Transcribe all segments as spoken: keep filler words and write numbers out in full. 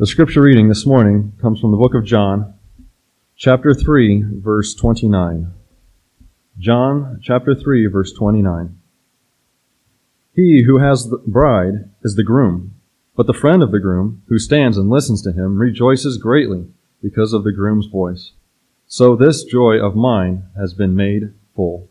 The scripture reading this morning comes from the book of John, chapter three, verse twenty-nine. John, chapter three, verse twenty-nine. He who has the bride is the groom, but the friend of the groom, who stands and listens to him, rejoices greatly because of the groom's voice. So this joy of mine has been made full.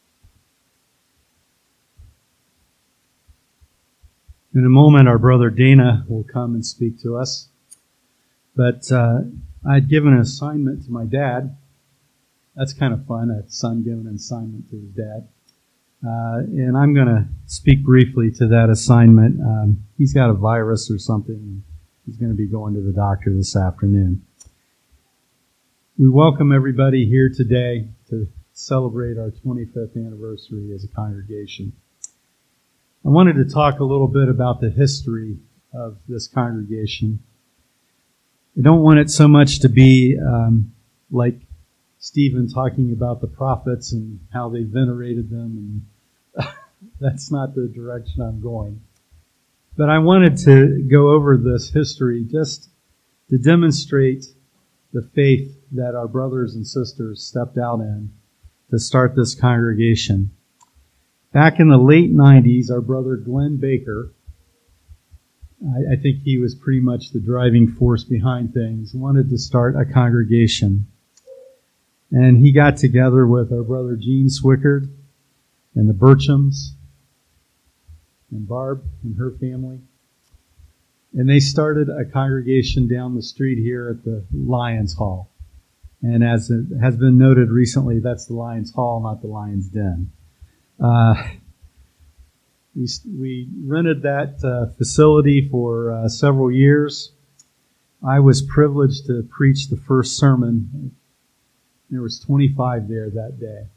In a moment, our brother Dana will come and speak to us. But uh, I'd given an assignment to my dad. That's kind of fun, a son giving an assignment to his dad. Uh, and I'm going to speak briefly to that assignment. Um, he's got a virus or something. He's going to be going to the doctor this afternoon. We welcome everybody here today to celebrate our twenty-fifth anniversary as a congregation. I wanted to talk a little bit about the history of this congregation. I don't want it so much to be um, like Stephen talking about the prophets and how they venerated them, and that's not the direction I'm going. But I wanted to go over this history just to demonstrate the faith that our brothers and sisters stepped out in to start this congregation. Back in the late nineties, our brother Glenn Baker, I, I think he was pretty much the driving force behind things, wanted to start a congregation. And he got together with our brother Gene Swickard and the Burchams and Barb and her family. And they started a congregation down the street here at the Lions Hall. And as it has been noted recently, that's the Lions Hall, not the Lions Den. Uh, we, we rented that uh, facility for uh, several years. I was privileged to preach the first sermon. There was twenty-five there that day.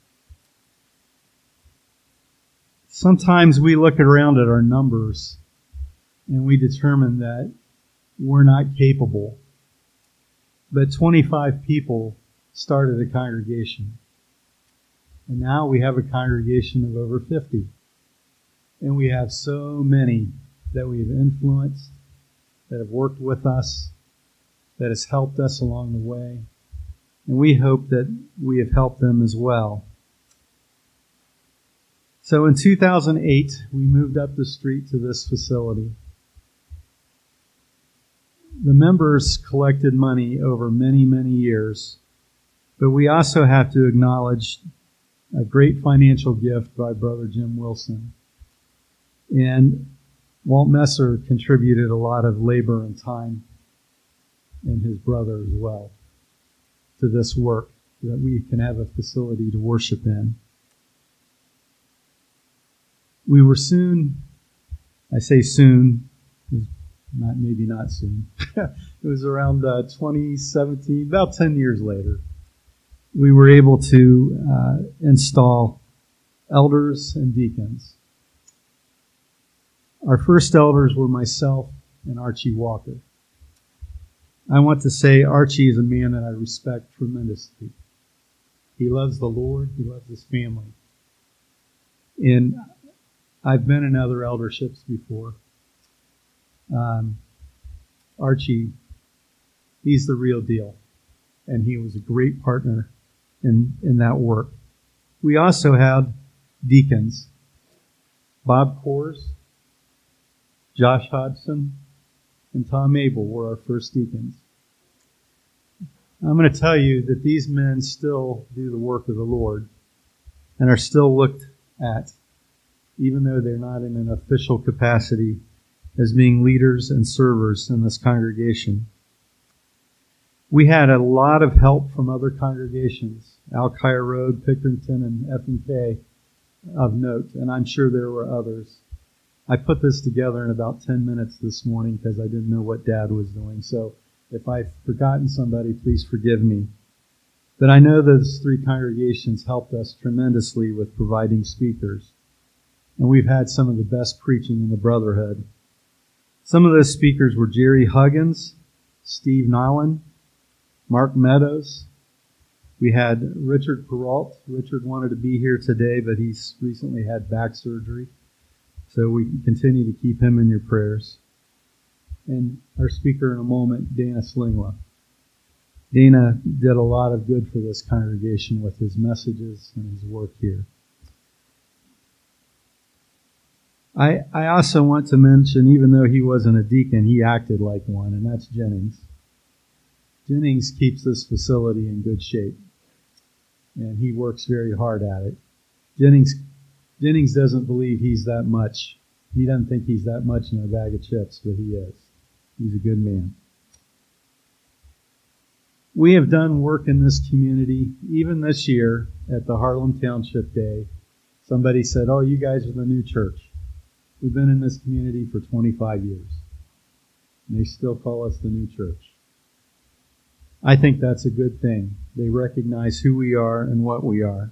Sometimes we look around at our numbers and we determine that we're not capable. But twenty-five people started a congregation. And now we have a congregation of over fifty. And we have so many that we've influenced, that have worked with us, that has helped us along the way. And we hope that we have helped them as well. So in two thousand eight, we moved up the street to this facility. The members collected money over many, many years. But we also have to acknowledge a great financial gift by Brother Jim Wilson. And Walt Messer contributed a lot of labor and time, and his brother as well, to this work, that we can have a facility to worship in. We were soon, I say soon, not maybe not soon, it was around uh, twenty seventeen, about ten years later, we were able to uh, install elders and deacons. Our first elders were myself and Archie Walker. I want to say Archie is a man that I respect tremendously. He loves the Lord. He loves his family. And I've been in other elderships before. Um, Archie, he's the real deal. And he was a great partner in, in that work. We also had deacons. Bob Kors, Josh Hodgson, and Tom Abel were our first deacons. I'm going to tell you that these men still do the work of the Lord and are still looked at, even though they're not in an official capacity, as being leaders and servers in this congregation. We had a lot of help from other congregations, Alkire Road, Pickerington, and F and K of note, and I'm sure there were others. I put this together in about ten minutes this morning because I didn't know what Dad was doing. So if I've forgotten somebody, please forgive me. But I know those three congregations helped us tremendously with providing speakers. And we've had some of the best preaching in the Brotherhood. Some of those speakers were Jerry Huggins, Steve Nolan, Mark Meadows. We had Richard Peralt. Richard wanted to be here today, but he's recently had back surgery. So we continue to keep him in your prayers. and our speaker in a moment, Dana Slingla. Dana did a lot of good for this congregation with his messages and his work here. I, I also want to mention, even though he wasn't a deacon, he acted like one, and that's Jennings. Jennings keeps this facility in good shape, and he works very hard at it. Jennings, Jennings doesn't believe he's that much. He doesn't think he's that much in a bag of chips, but he is. He's a good man. We have done work in this community, even this year at the Harlem Township Day. Somebody said, oh, you guys are the new church. We've been in this community for twenty-five years. And they still call us the new church. I think that's a good thing. They recognize who we are and what we are.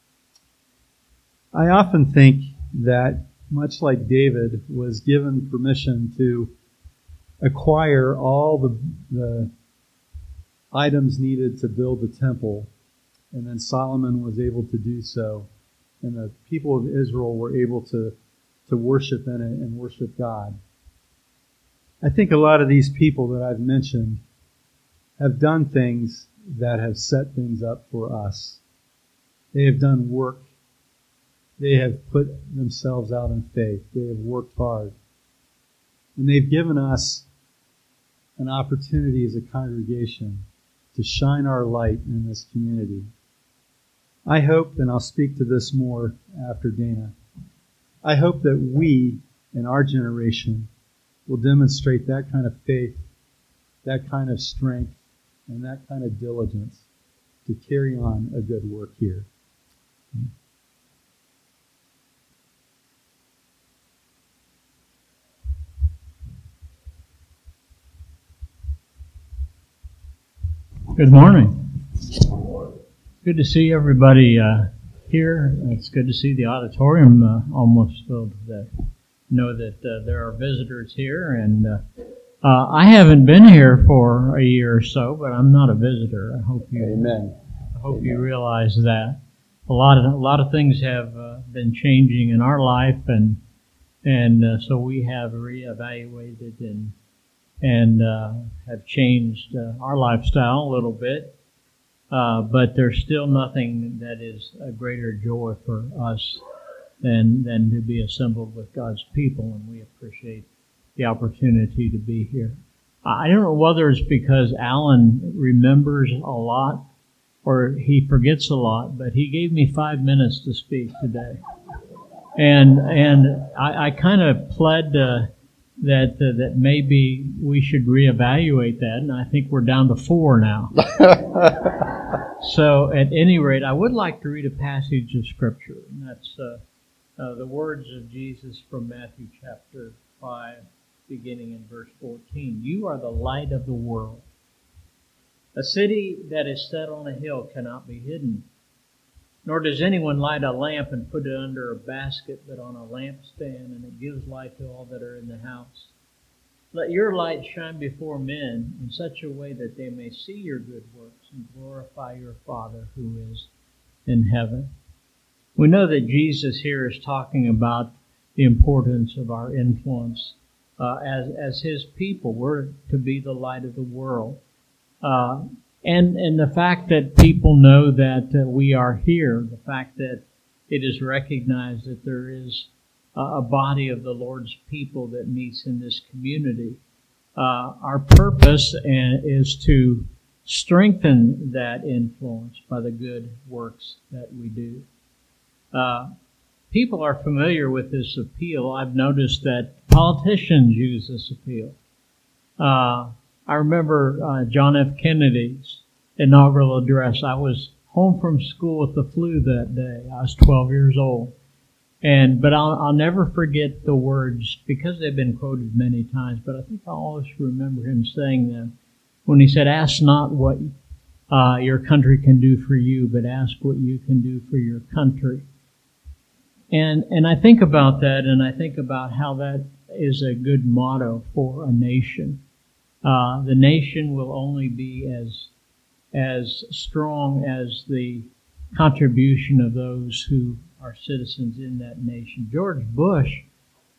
I often think that, much like David was given permission to acquire all the, the items needed to build the temple, and then Solomon was able to do so, and the people of Israel were able to to worship in it and worship God. I think a lot of these people that I've mentioned have done things that have set things up for us. They have done work. They have put themselves out in faith. They have worked hard. And they've given us an opportunity as a congregation to shine our light in this community. I hope, and I'll speak to this more after Dana, I hope that we, in our generation, will demonstrate that kind of faith, that kind of strength, and that kind of diligence to carry on a good work here. Good morning. Good to see everybody uh, here. It's good to see the auditorium uh, almost filled today. Know that uh, there are visitors here, and uh, uh, I haven't been here for a year or so, but I'm not a visitor. I hope you. Amen. I hope Amen. you realize that a lot of a lot of things have uh, been changing in our life, and and uh, so we have reevaluated and and uh, have changed uh, our lifestyle a little bit. Uh, but there's still nothing that is a greater joy for us than than to be assembled with God's people, and we appreciate the opportunity to be here. I don't know whether it's because Alan remembers a lot or he forgets a lot, but he gave me five minutes to speak today. And and I, I kind of pled uh, that uh, that maybe we should reevaluate that, and I think we're down to four now. So, at any rate, I would like to read a passage of Scripture, and that's uh, uh, the words of Jesus from Matthew chapter five, beginning in verse fourteen. You are the light of the world. A city that is set on a hill cannot be hidden. Nor does anyone light a lamp and put it under a basket, but on a lampstand, and it gives light to all that are in the house. Let your light shine before men in such a way that they may see your good works and glorify your Father who is in heaven. We know that Jesus here is talking about the importance of our influence uh, as as His people. We're to be the light of the world. Uh, and and the fact that people know that uh, we are here, the fact that it is recognized that there is a body of the Lord's people that meets in this community. Uh, our purpose is to strengthen that influence by the good works that we do. Uh, people are familiar with this appeal. I've noticed that politicians use this appeal. Uh, I remember uh, John F. Kennedy's inaugural address. I was home from school with the flu that day. I was twelve years old. And but I'll, I'll never forget the words, because they've been quoted many times, but I think I'll always remember him saying them when he said, ask not what uh, your country can do for you, but ask what you can do for your country. And and I think about that, and I think about how that is a good motto for a nation. Uh, the nation will only be as as strong as the contribution of those who are citizens in that nation. George Bush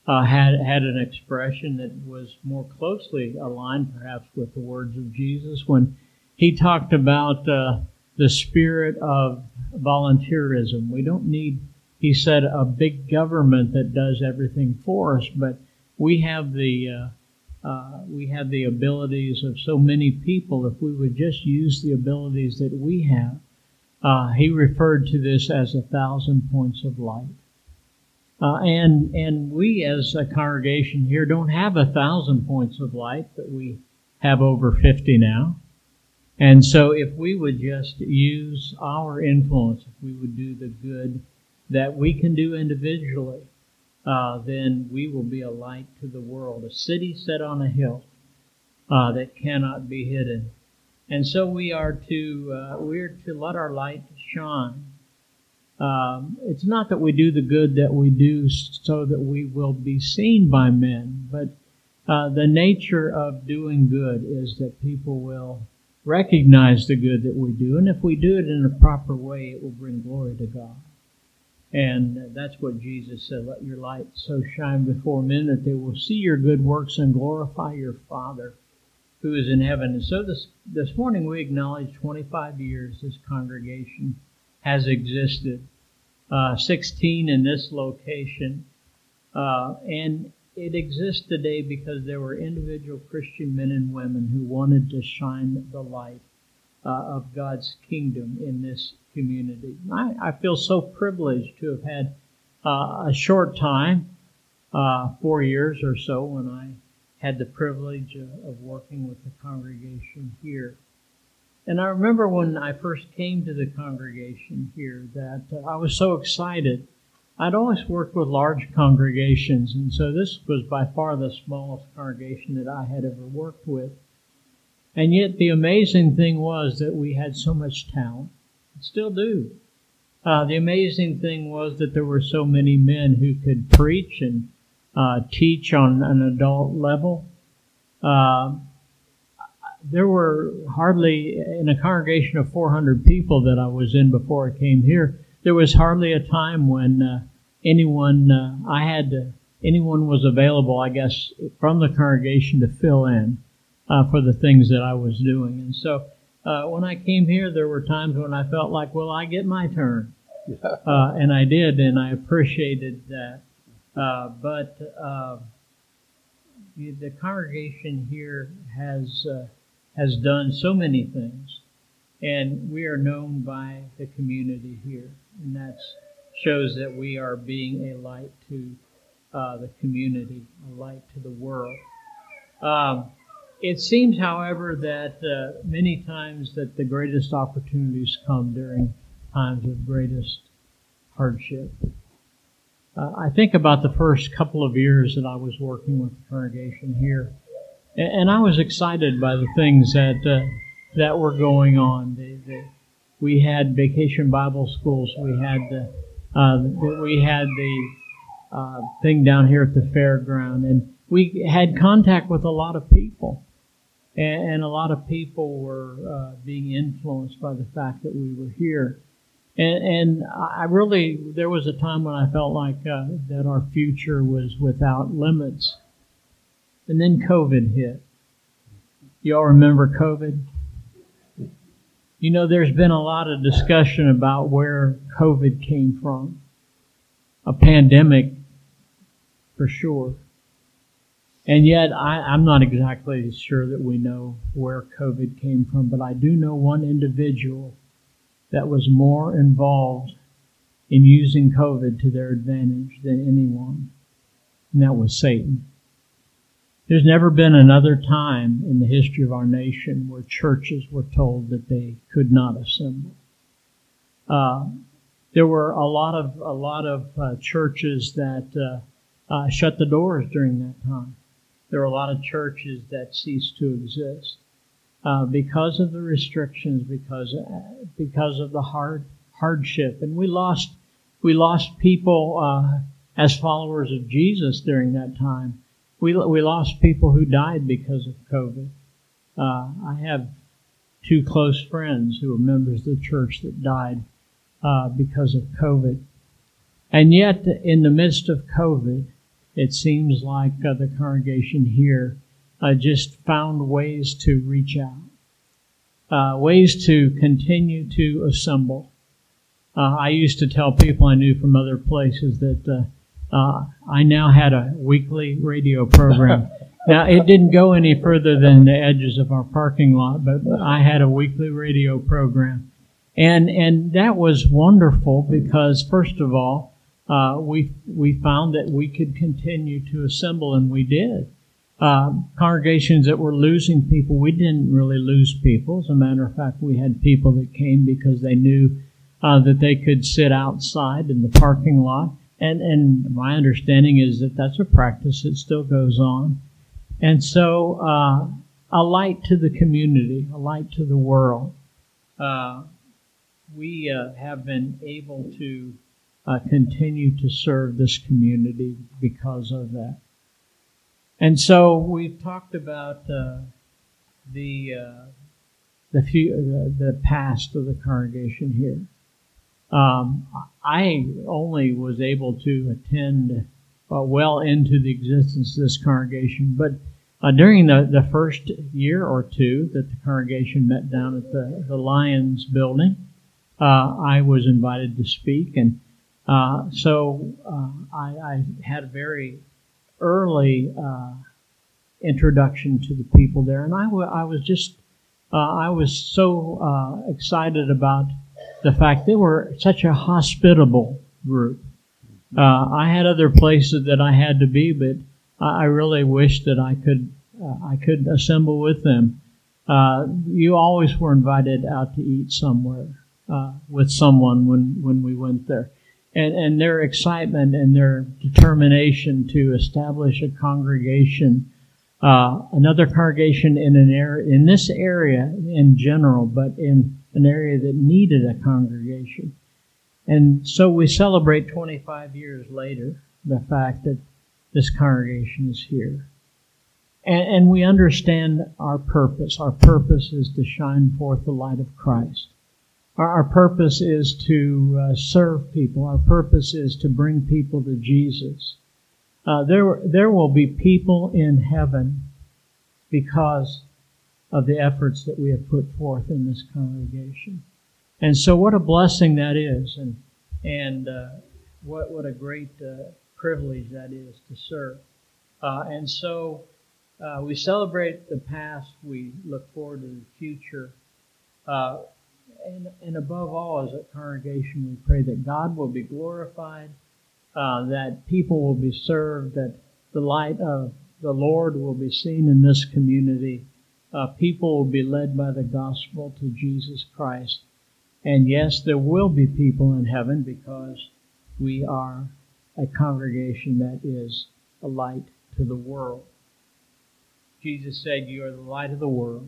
uh, had had an expression that was more closely aligned, perhaps, with the words of Jesus when he talked about uh, the spirit of volunteerism. We don't need, he said, a big government that does everything for us, but we have the uh, uh, we have the abilities of so many people. If we would just use the abilities that we have, uh, he referred to this as a thousand points of light. Uh, and and we as a congregation here don't have a thousand points of light, but we have over fifty now. And so if we would just use our influence, if we would do the good that we can do individually, uh, then we will be a light to the world, a city set on a hill uh, that cannot be hidden. And so we are to uh, we are to let our light shine. Um, it's not that we do the good that we do so that we will be seen by men, but uh, the nature of doing good is that people will recognize the good that we do, and if we do it in a proper way, it will bring glory to God. And that's what Jesus said, let your light so shine before men that they will see your good works and glorify your Father who is in heaven. And so this, this morning we acknowledge twenty-five years this congregation has existed. Uh, sixteen in this location. Uh, and it exists today because there were individual Christian men and women who wanted to shine the light uh, of God's kingdom in this community. I, I feel so privileged to have had uh, a short time, uh, four years or so, when I had the privilege of, of working with the congregation here. And I remember when I first came to the congregation here that uh, I was so excited. I'd always worked with large congregations, and so this was by far the smallest congregation that I had ever worked with. And yet the amazing thing was that we had so much talent. Still do. Uh, the amazing thing was that there were so many men who could preach and uh, teach on an adult level. Uh, There were hardly, in a congregation of four hundred people that I was in before I came here, there was hardly a time when uh, anyone, uh, I had to, anyone was available, I guess, from the congregation to fill in uh, for the things that I was doing. And so uh, when I came here, there were times when I felt like, well, I get my turn. Uh, and I did, and I appreciated that. Uh, but uh, the, the congregation here has... Uh, has done so many things, and we are known by the community here, and that shows that we are being a light to uh, the community, a light to the world. Um, it seems, however, that uh, many times that the greatest opportunities come during times of greatest hardship. Uh, I think about the first couple of years that I was working with the congregation here, and I was excited by the things that uh, that were going on. The, the, we had vacation Bible schools. We had the uh, we had the uh, thing down here at the fairground, and we had contact with a lot of people, and, and a lot of people were uh, being influenced by the fact that we were here. And, and I really, there was a time when I felt like uh, that our future was without limits. And then COVID hit. You all remember COVID? You know, there's been a lot of discussion about where COVID came from. A pandemic, for sure. And yet, I, I'm not exactly sure that we know where COVID came from, but I do know one individual that was more involved in using COVID to their advantage than anyone, and that was Satan. There's never been another time in the history of our nation where churches were told that they could not assemble. Uh, there were a lot of a lot of uh, churches that uh, uh, shut the doors during that time. There were a lot of churches that ceased to exist uh, because of the restrictions, because uh, because of the hard hardship, and we lost we lost people uh, as followers of Jesus during that time. We we lost people who died because of COVID. Uh, I have two close friends who were members of the church that died uh, because of COVID. And yet, in the midst of COVID, it seems like uh, the congregation here uh, just found ways to reach out, uh, ways to continue to assemble. Uh, I used to tell people I knew from other places that uh, uh, I now had a weekly radio program. Now, it didn't go any further than the edges of our parking lot, but I had a weekly radio program. And and that was wonderful because, first of all, uh, we we found that we could continue to assemble, and we did. Uh, congregations that were losing people, we didn't really lose people. As a matter of fact, we had people that came because they knew uh, that they could sit outside in the parking lot. And, and my understanding is that that's a practice that still goes on. And so, uh, a light to the community, a light to the world. Uh, we uh, have been able to uh, continue to serve this community because of that. And so, we've talked about uh, the uh, the, few, uh, the past of the congregation here. Um, I only was able to attend uh, well into the existence of this congregation, but Uh, during the, the first year or two that the congregation met down at the, the Lions building, uh, I was invited to speak. And uh, so uh, I, I had a very early uh, introduction to the people there. And I, w- I was just, uh, I was so uh, excited about the fact they were such a hospitable group. Uh, I had other places that I had to be, but I really wish that I could uh, I could assemble with them. Uh, you always were invited out to eat somewhere uh, with someone when, when we went there. And and their excitement and their determination to establish a congregation, uh, another congregation in an area, in this area in general, but in an area that needed a congregation. And so we celebrate twenty-five years later the fact that this congregation is here. And, and we understand our purpose. Our purpose is to shine forth the light of Christ. Our, our purpose is to uh, serve people. Our purpose is to bring people to Jesus. Uh, there, there will be people in heaven because of the efforts that we have put forth in this congregation. And so what a blessing that is. And, and uh, what, what a great uh, privilege that is to serve. Uh, and so uh, we celebrate the past, we look forward to the future, uh, and, and above all, as a congregation, we pray that God will be glorified, uh, that people will be served, that the light of the Lord will be seen in this community, uh, people will be led by the gospel to Jesus Christ, and yes, there will be people in heaven because we are a congregation that is a light to the world. Jesus said, "You are the light of the world."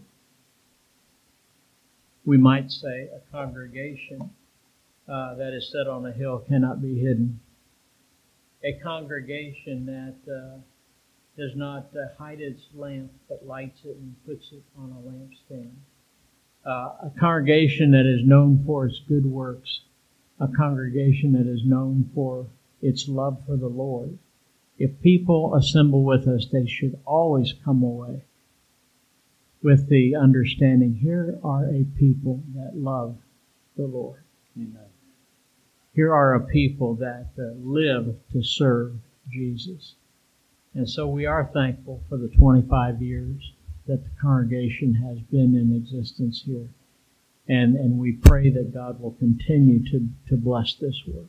We might say a congregation uh, that is set on a hill cannot be hidden. A congregation that uh, does not uh, hide its lamp, but lights it and puts it on a lampstand. Uh, a congregation that is known for its good works. A congregation that is known for its love for the Lord. If people assemble with us, they should always come away with the understanding, here are a people that love the Lord. Amen. Here are a people that uh, live to serve Jesus. And so we are thankful for the twenty-five years that the congregation has been in existence here. And, and we pray that God will continue to, to bless this work.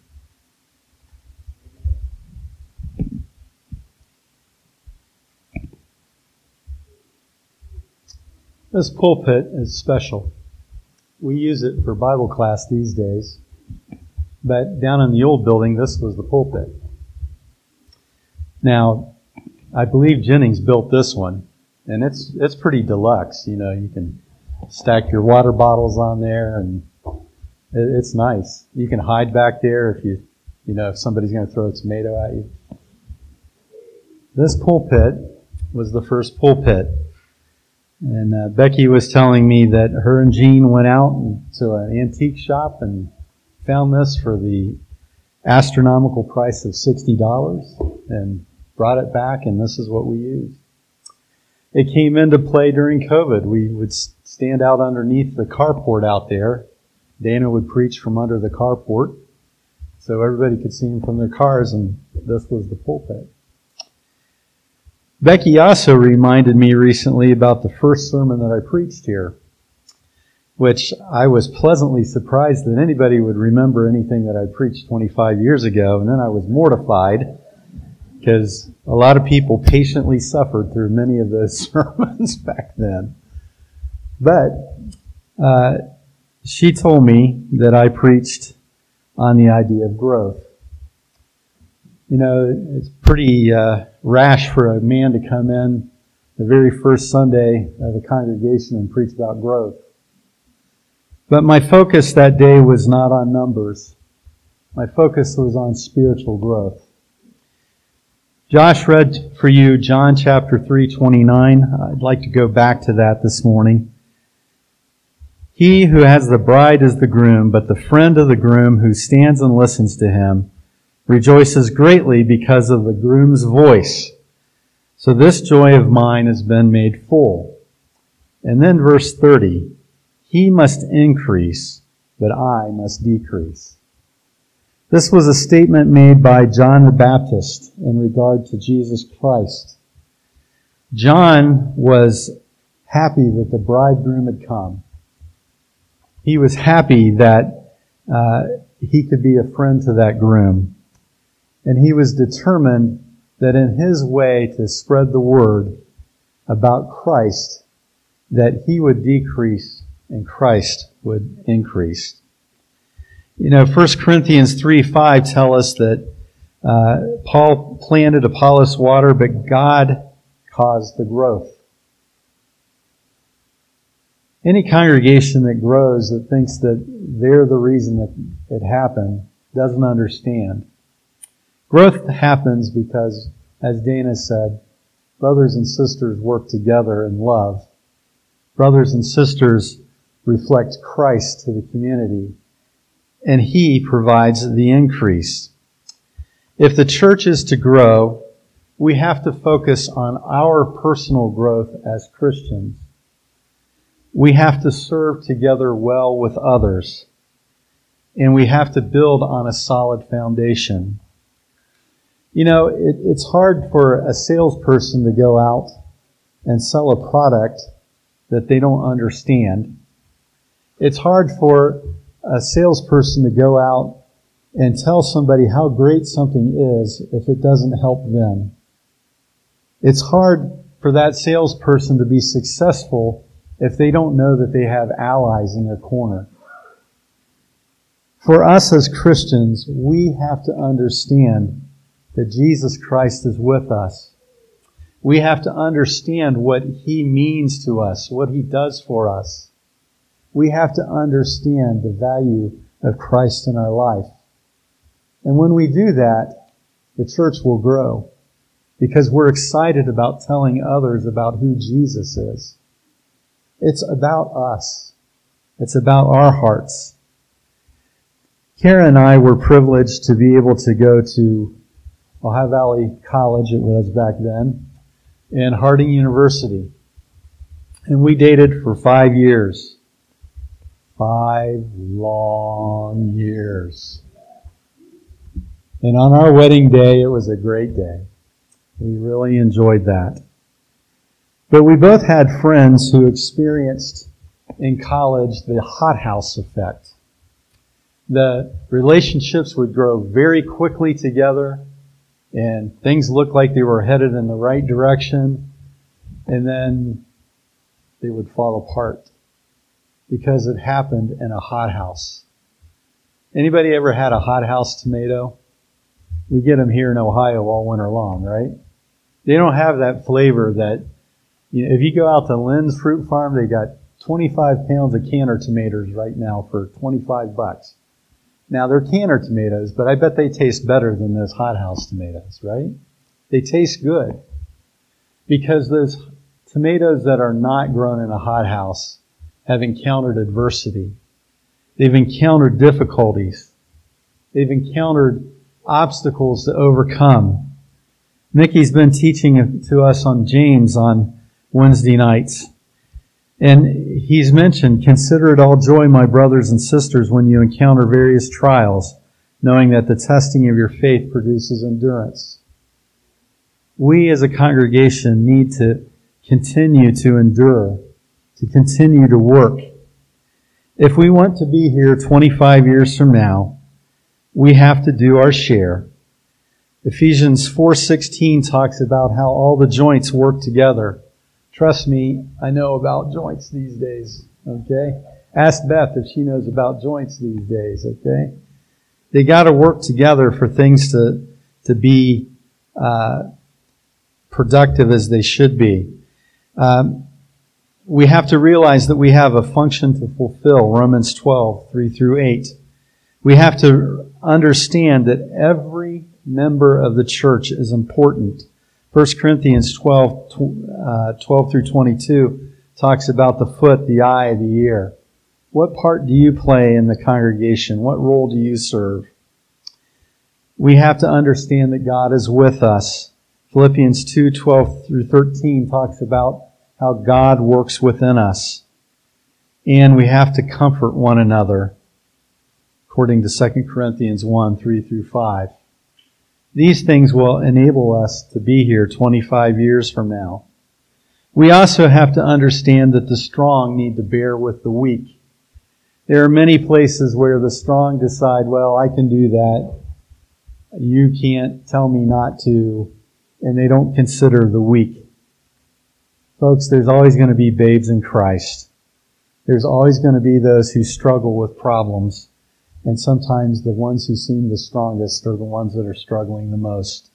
This pulpit is special. We use it for Bible class these days. But down in the old building, this was the pulpit. Now, I believe Jennings built this one, and it's it's pretty deluxe. You know, you can stack your water bottles on there, and it, it's nice. You can hide back there if you, you know, if somebody's going to throw a tomato at you. This pulpit was the first pulpit. And uh, Becky was telling me that her and Jean went out to an antique shop and found this for the astronomical price of sixty dollars. And brought it back, and this is what we use. It came into play during COVID. We would stand out underneath the carport out there. Dana would preach from under the carport, so everybody could see him from their cars, and this was the pulpit. Becky also reminded me recently about the first sermon that I preached here, which I was pleasantly surprised that anybody would remember anything that I preached twenty-five years ago, and then I was mortified because a lot of people patiently suffered through many of those sermons back then. But uh, she told me that I preached on the idea of growth. You know, it's pretty uh, rash for a man to come in the very first Sunday of a congregation and preach about growth. But my focus that day was not on numbers. My focus was on spiritual growth. Josh read for you John chapter three twenty-nine. I'd like to go back to that this morning. He who has the bride is the groom, but the friend of the groom who stands and listens to him rejoices greatly because of the groom's voice. So this joy of mine has been made full. And then verse thirty, he must increase, but I must decrease. This was a statement made by John the Baptist in regard to Jesus Christ. John was happy that the bridegroom had come. He was happy that uh, he could be a friend to that groom. And he was determined that in his way to spread the word about Christ, that he would decrease and Christ would increase. You know, First Corinthians three five tell us that uh, Paul planted, Apollos watered, but God caused the growth. Any congregation that grows that thinks that they're the reason that it happened doesn't understand. Growth happens because, as Dana said, brothers and sisters work together in love. Brothers and sisters reflect Christ to the community, and He provides the increase. If the church is to grow, we have to focus on our personal growth as Christians. We have to serve together well with others, and we have to build on a solid foundation. You know, it, it's hard for a salesperson to go out and sell a product that they don't understand. It's hard for a salesperson to go out and tell somebody how great something is if it doesn't help them. It's hard for that salesperson to be successful if they don't know that they have allies in their corner. For us as Christians, we have to understand that Jesus Christ is with us. We have to understand what He means to us, what He does for us. We have to understand the value of Christ in our life. And when we do that, the church will grow because we're excited about telling others about who Jesus is. It's about us. It's about our hearts. Kara and I were privileged to be able to go to Ohio Valley College, it was back then, and Harding University. And we dated for five years. Five long years. And on our wedding day, it was a great day. We really enjoyed that. But we both had friends who experienced in college the hothouse effect. The relationships would grow very quickly together, and things looked like they were headed in the right direction, and then they would fall apart because it happened in a hothouse. Anybody ever had a hothouse tomato? We get them here in Ohio all winter long, right? They don't have that flavor that, you know, if you go out to Lynn's Fruit Farm, they got twenty-five pounds of canner tomatoes right now for twenty-five bucks. Now, they're canner tomatoes, but I bet they taste better than those hothouse tomatoes, right? They taste good. Because those tomatoes that are not grown in a hothouse have encountered adversity. They've encountered difficulties. They've encountered obstacles to overcome. Mickey's been teaching to us on James on Wednesday nights. And he's mentioned, consider it all joy, my brothers and sisters, when you encounter various trials, knowing that the testing of your faith produces endurance. We as a congregation need to continue to endure, to continue to work. If we want to be here twenty-five years from now, we have to do our share. Ephesians four sixteen talks about how all the joints work together. Trust me, I know about joints these days, okay? Ask Beth if she knows about joints these days, okay? They got to work together for things to, to be uh, productive as they should be. Um, we have to realize that we have a function to fulfill, Romans twelve, three through eight. We have to understand that every member of the church is important. First Corinthians twelve, uh, twelve through twenty-two talks about the foot, the eye, the ear. What part do you play in the congregation? What role do you serve? We have to understand that God is with us. Philippians two, twelve through thirteen talks about how God works within us. And we have to comfort one another, according to Second Corinthians one, three through five. These things will enable us to be here twenty-five years from now. We also have to understand that the strong need to bear with the weak. There are many places where the strong decide, well, I can do that. You can't tell me not to. And they don't consider the weak. Folks, there's always going to be babes in Christ. There's always going to be those who struggle with problems. And sometimes the ones who seem the strongest are the ones that are struggling the most.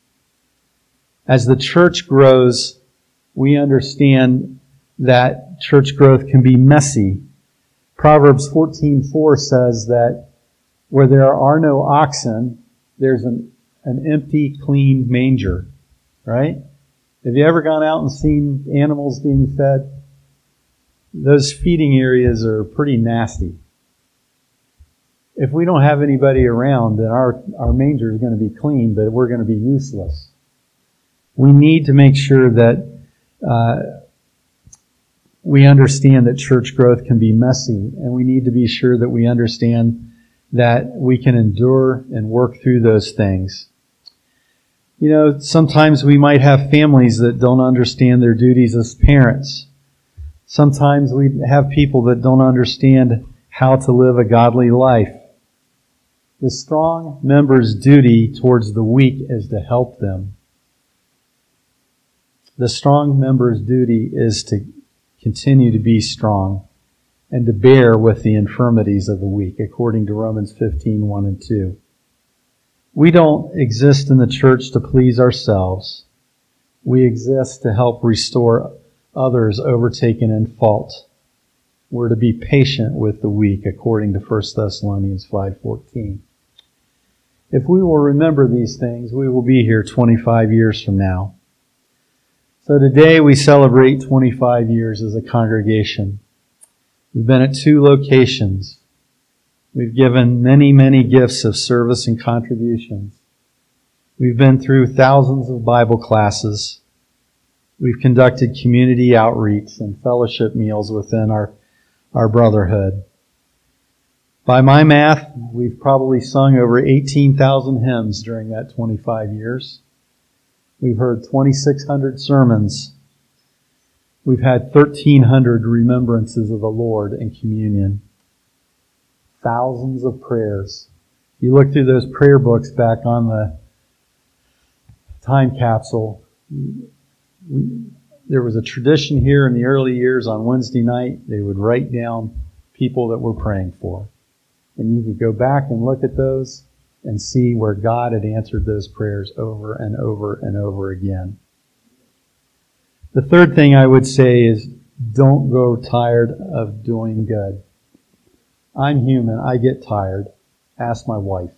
As the church grows, we understand that church growth can be messy. Proverbs fourteen four says that where there are no oxen, there's an, an empty, clean manger. Right? Have you ever gone out and seen animals being fed? Those feeding areas are pretty nasty. If we don't have anybody around, then our, our manger is going to be clean, but we're going to be useless. We need to make sure that uh, we understand that church growth can be messy, and we need to be sure that we understand that we can endure and work through those things. You know, sometimes we might have families that don't understand their duties as parents. Sometimes we have people that don't understand how to live a godly life. The strong member's duty towards the weak is to help them. The strong member's duty is to continue to be strong and to bear with the infirmities of the weak, according to Romans fifteen, one and two. We don't exist in the church to please ourselves. We exist to help restore others overtaken in fault. We're to be patient with the weak, according to First Thessalonians five fourteen. If we will remember these things, we will be here twenty-five years from now. So today we celebrate twenty-five years as a congregation. We've been at two locations. We've given many, many gifts of service and contributions. We've been through thousands of Bible classes. We've conducted community outreach and fellowship meals within our, our brotherhood. By my math, we've probably sung over eighteen thousand hymns during that twenty-five years. We've heard twenty-six hundred sermons. We've had thirteen hundred remembrances of the Lord and communion. Thousands of prayers. You look through those prayer books back on the time capsule. We, there was a tradition here in the early years on Wednesday night. They would write down people that we're praying for. And you could go back and look at those and see where God had answered those prayers over and over and over again. The third thing I would say is don't grow tired of doing good. I'm human. I get tired. Ask my wife.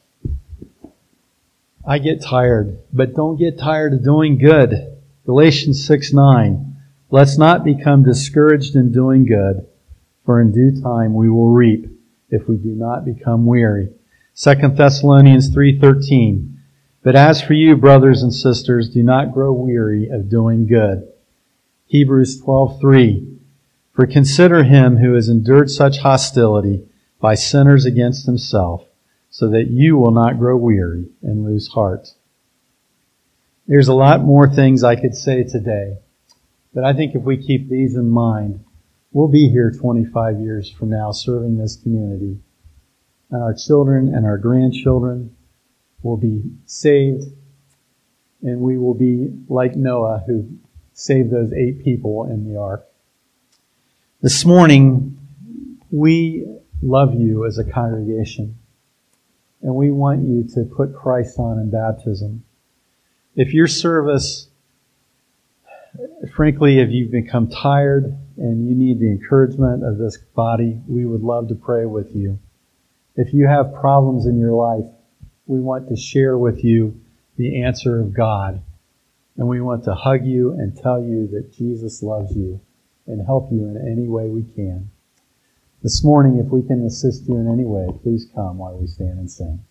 I get tired, but don't get tired of doing good. Galatians six nine. Let's not become discouraged in doing good, for in due time we will reap if we do not become weary. Second Thessalonians three thirteen. But as for you, brothers and sisters, do not grow weary of doing good. Hebrews twelve three. For consider him who has endured such hostility by sinners against himself, so that you will not grow weary and lose heart. There's a lot more things I could say today, but I think if we keep these in mind, we'll be here twenty-five years from now serving this community. And our children and our grandchildren will be saved, and we will be like Noah, who saved those eight people in the ark. This morning, we love you as a congregation, and we want you to put Christ on in baptism. If your service, frankly, if you've become tired and you need the encouragement of this body, we would love to pray with you. If you have problems in your life, we want to share with you the answer of God. And we want to hug you and tell you that Jesus loves you and help you in any way we can. This morning, if we can assist you in any way, please come while we stand and sing.